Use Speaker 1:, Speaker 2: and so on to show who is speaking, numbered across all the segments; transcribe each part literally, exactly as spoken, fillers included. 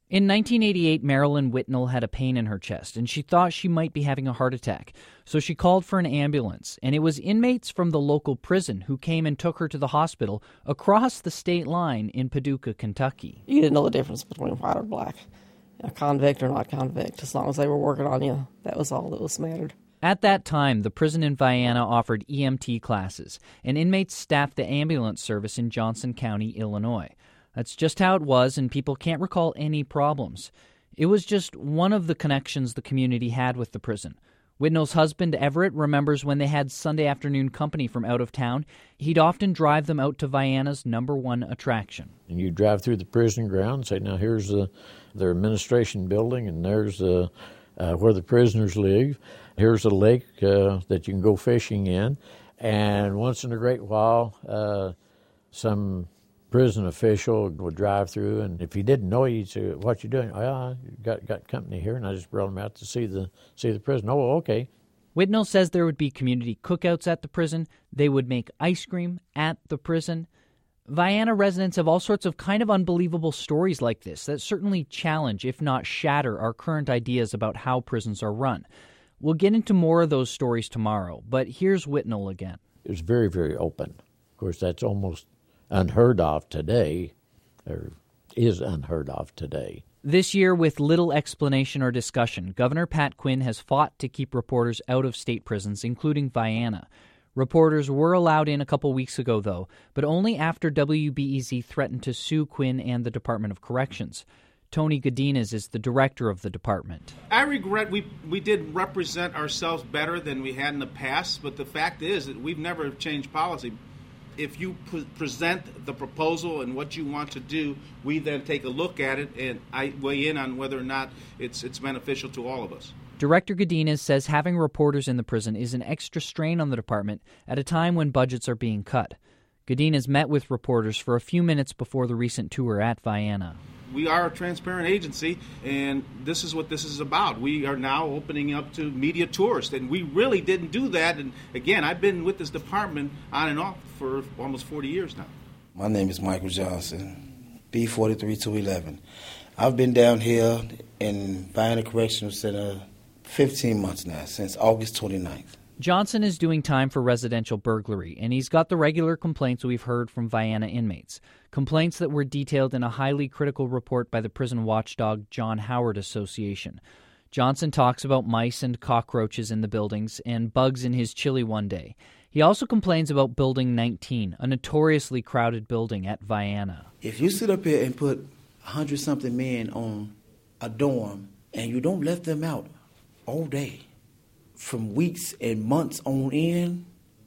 Speaker 1: In nineteen eighty-eight, Marilyn Whitnell had a pain in her chest, and she thought she might be having a heart attack. So she called for an ambulance, and it was inmates from the local prison who came and took her to the hospital across the state line in Paducah, Kentucky.
Speaker 2: You didn't know the difference between white or black, a convict or not convict. As long as they were working on you, that was all that was mattered.
Speaker 1: At that time, the prison in Vienna offered E M T classes, and inmates staffed the ambulance service in Johnson County, Illinois. That's just how it was, and people can't recall any problems. It was just one of the connections the community had with the prison. Whitnell's husband, Everett, remembers when they had Sunday afternoon company from out of town, he'd often drive them out to Vienna's number one attraction.
Speaker 3: And you drive through the prison grounds, say, now here's the, their administration building, and there's the, uh, where the prisoners live. Here's a lake uh, that you can go fishing in. And once in a great while, uh, some prison official would drive through, and if he didn't know you, he'd say, "What you doing?" "Oh, yeah, got got company here," and I just brought him out to see the see the prison. "Oh, okay."
Speaker 1: Whitnell says there would be community cookouts at the prison. They would make ice cream at the prison. Vienna residents have all sorts of kind of unbelievable stories like this that certainly challenge, if not shatter, our current ideas about how prisons are run. We'll get into more of those stories tomorrow, but here's Whitnell again.
Speaker 3: It was very, very open. Of course, that's almost unheard of today, or is unheard of today.
Speaker 1: This year, with little explanation or discussion, Governor Pat Quinn has fought to keep reporters out of state prisons, including Vienna. Reporters were allowed in a couple weeks ago, though, but only after W B E Z threatened to sue Quinn and the Department of Corrections. Tony Godinez is the director of the department.
Speaker 4: I regret we we did represent ourselves better than we had in the past, but the fact is that we've never changed policy. If you pre- present the proposal and what you want to do, we then take a look at it, and I weigh in on whether or not it's it's beneficial to all of us.
Speaker 1: Director Godinez says having reporters in the prison is an extra strain on the department at a time when budgets are being cut. Godinez met with reporters for a few minutes before the recent tour at Vienna.
Speaker 4: We are a transparent agency, and this is what this is about. We are now opening up to media tourists, and we really didn't do that. And again, I've been with this department on and off for almost forty years now.
Speaker 5: My name is Michael Johnson, B forty-three two eleven. I've been down here in Vienna Correctional Center fifteen months now, since August twenty-ninth.
Speaker 1: Johnson is doing time for residential burglary, and he's got the regular complaints we've heard from Vienna inmates. Complaints that were detailed in a highly critical report by the prison watchdog John Howard Association. Johnson talks about mice and cockroaches in the buildings and bugs in his chili one day. He also complains about Building nineteen, a notoriously crowded building at Vienna.
Speaker 5: If you sit up here and put one hundred something men on a dorm and you don't let them out all day, from weeks and months on end,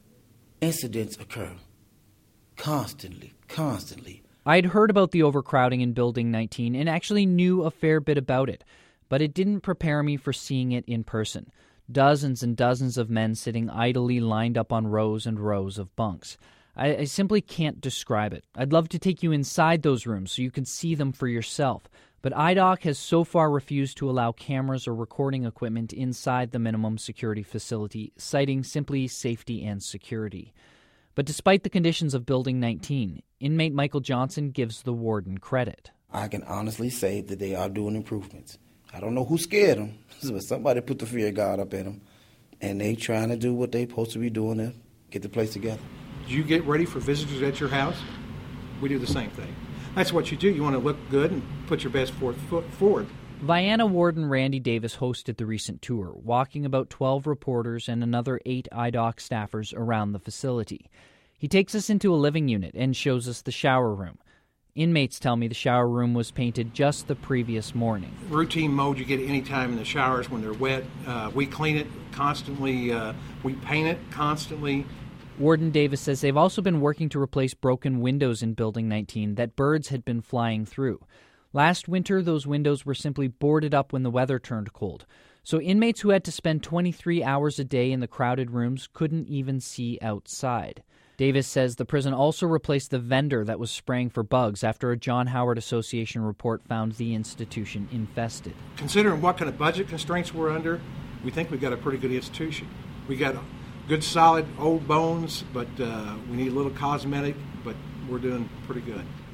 Speaker 5: incidents occur. Constantly, constantly.
Speaker 1: I'd heard about the overcrowding in Building nineteen and actually knew a fair bit about it, but it didn't prepare me for seeing it in person. Dozens and dozens of men sitting idly lined up on rows and rows of bunks. I, I simply can't describe it. I'd love to take you inside those rooms so you can see them for yourself. But I D O C has so far refused to allow cameras or recording equipment inside the minimum security facility, citing simply safety and security. But despite the conditions of Building nineteen, inmate Michael Johnson gives the warden credit.
Speaker 5: I can honestly say that they are doing improvements. I don't know who scared them, but somebody put the fear of God up in them, and they trying to do what they supposed to be doing to get the place together.
Speaker 6: Do you get ready for visitors at your house? We do the same thing. That's what you do. You want to look good and put your best foot forward.
Speaker 1: Vienna Warden Randy Davis hosted the recent tour, walking about twelve reporters and another eight I D O C staffers around the facility. He takes us into a living unit and shows us the shower room. Inmates tell me the shower room was painted just the previous morning.
Speaker 6: Routine mode you get any time in the showers when they're wet. Uh, we clean it constantly. Uh, we paint it constantly.
Speaker 1: Warden Davis says they've also been working to replace broken windows in Building nineteen that birds had been flying through. Last winter, those windows were simply boarded up when the weather turned cold. So inmates who had to spend twenty-three hours a day in the crowded rooms couldn't even see outside. Davis says the prison also replaced the vendor that was spraying for bugs after a John Howard Association report found the institution infested.
Speaker 6: Considering what kind of budget constraints we're under, we think we've got a pretty good institution. We got good, solid, old bones, but uh, we need a little cosmetic, but we're doing pretty good.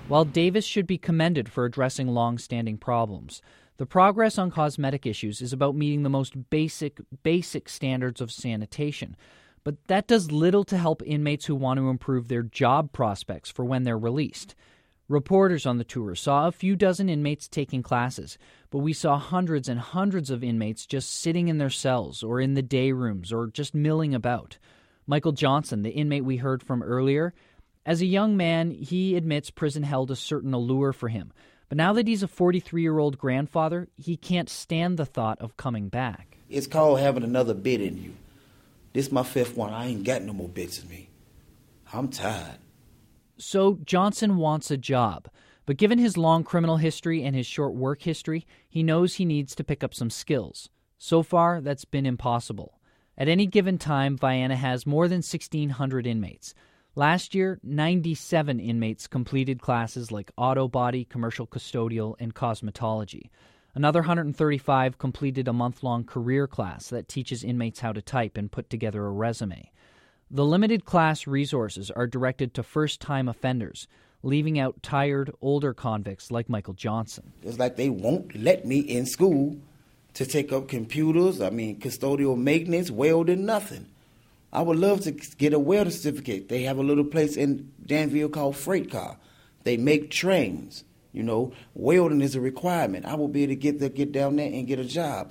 Speaker 1: While Davis should be commended for addressing long-standing problems, the progress on cosmetic issues is about meeting the most basic, basic standards of sanitation. But that does little to help inmates who want to improve their job prospects for when they're released. Reporters on the tour saw a few dozen inmates taking classes, but we saw hundreds and hundreds of inmates just sitting in their cells or in the day rooms or just milling about. Michael Johnson, the inmate we heard from earlier, as a young man, he admits prison held a certain allure for him. But now that he's a forty-three-year-old grandfather, he can't stand the thought of coming back.
Speaker 5: It's called having another bit in you. This my fifth one. I ain't got no more bits in me. I'm tired.
Speaker 1: So Johnson wants a job. But given his long criminal history and his short work history, he knows he needs to pick up some skills. So far, that's been impossible. At any given time, Vienna has more than sixteen hundred inmates. Last year, ninety-seven inmates completed classes like auto body, commercial custodial, and cosmetology. Another one hundred thirty-five completed a month-long career class that teaches inmates how to type and put together a resume. The limited class resources are directed to first-time offenders, leaving out tired, older convicts like Michael Johnson.
Speaker 5: It's like they won't let me in school to take up computers, I mean, custodial maintenance, welding, nothing. I would love to get a welder certificate. They have a little place in Danville called Freight Car. They make trains. You know, welding is a requirement. I will be able to get there, get down there and get a job.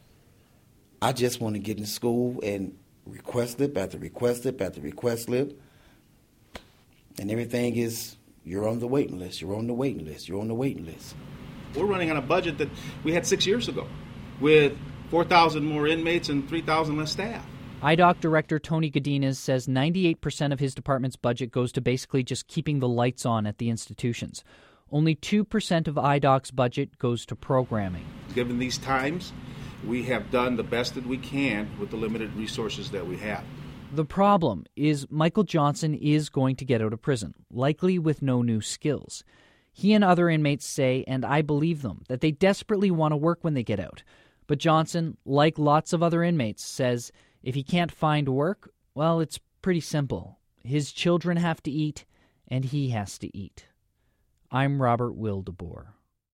Speaker 5: I just want to get in school and request slip after request slip after request slip. And everything is, you're on the waiting list, you're on the waiting list, you're on the waiting list.
Speaker 4: We're running on a budget that we had six years ago with four thousand more inmates and three thousand less staff.
Speaker 1: I D O C Director Tony Godinez says ninety-eight percent of his department's budget goes to basically just keeping the lights on at the institutions. Only two percent of I D O C's budget goes to programming.
Speaker 4: Given these times, we have done the best that we can with the limited resources that we have.
Speaker 1: The problem is Michael Johnson is going to get out of prison, likely with no new skills. He and other inmates say, and I believe them, that they desperately want to work when they get out. But Johnson, like lots of other inmates, says if he can't find work, well, it's pretty simple. His children have to eat, and he has to eat. I'm Robert Will DeBoer.